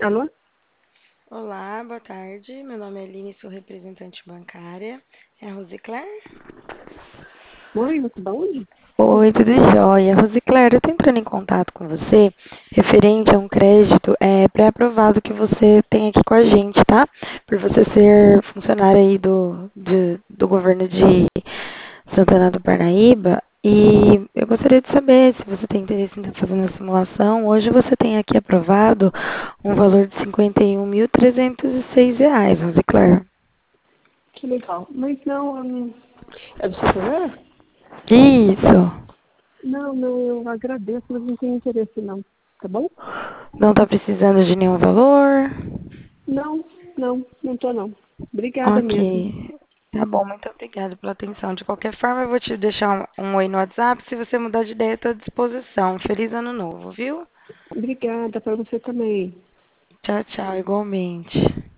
Alô? Olá, boa tarde. Meu nome é Aline, sou representante bancária. É a Rosicler? Oi, você da onde? Oi, tudo jóia. Rosicler, eu tô entrando em contato com você referente a um crédito pré-aprovado que você tem aqui com a gente, tá? Por você ser funcionário aí do governo de Santana do Parnaíba. E eu gostaria de saber se você tem interesse em estar fazendo a simulação. Hoje você tem aqui aprovado um valor de R$ 51.306, Rosicler. Que legal. Mas não, é do Santander? Isso. Não, eu agradeço, mas não tenho interesse não. Tá bom? Não tá precisando de nenhum valor? Não tô não. Obrigada mesmo. Ok. Tá bom, muito obrigada pela atenção. De qualquer forma, eu vou te deixar um oi no WhatsApp. Se você mudar de ideia, estou à disposição. Feliz ano novo, viu? Obrigada para você também. Tchau, tchau, igualmente.